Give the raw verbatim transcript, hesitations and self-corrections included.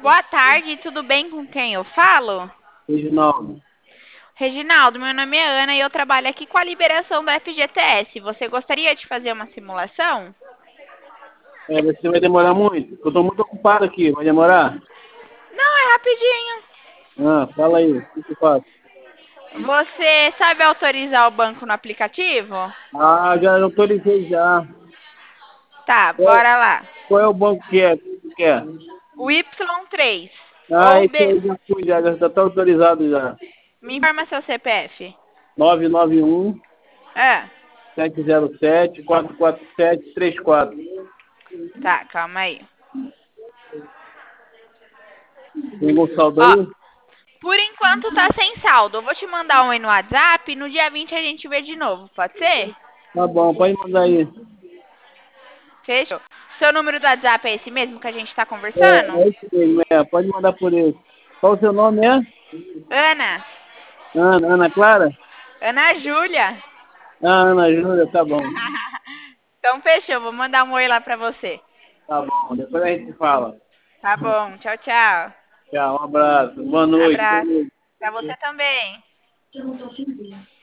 Boa tarde, tudo bem com quem eu falo? Reginaldo. Reginaldo, meu nome é Ana e eu trabalho aqui com a liberação do F G T S. Você gostaria de fazer uma simulação? É, você vai demorar muito? Eu estou muito ocupado aqui, vai demorar? Não, é rapidinho. Ah, fala aí, o que que eu faço? Você sabe autorizar o banco no aplicativo? Ah, já autorizei já. Tá, Qual, bora lá. qual é o banco que é? Que que é? O Y três. Ah, Ou esse D. aí já fui, já já está autorizado já. Me informa seu C P F. nove nove um, Ah, sete zero sete, quatro quatro sete, três quatro. tá, calma aí. Tem algum saldo Ó, aí? por enquanto tá sem saldo. Eu vou te mandar um aí no WhatsApp. No dia vinte a gente vê de novo, pode ser? Tá bom, pode mandar aí. Fechou. Seu número do WhatsApp é esse mesmo que a gente tá É, conversando? é esse mesmo, é, pode mandar por esse. Qual o seu nome é? Ana. Ana, Ana Clara? Ana Júlia. Ah, Ana Júlia, tá bom. Então fechou, vou mandar um oi lá pra você. Tá bom, depois a gente fala. Tá bom, tchau, tchau. Tchau, um abraço. Boa noite. Boa Abraço. noite. Pra você também.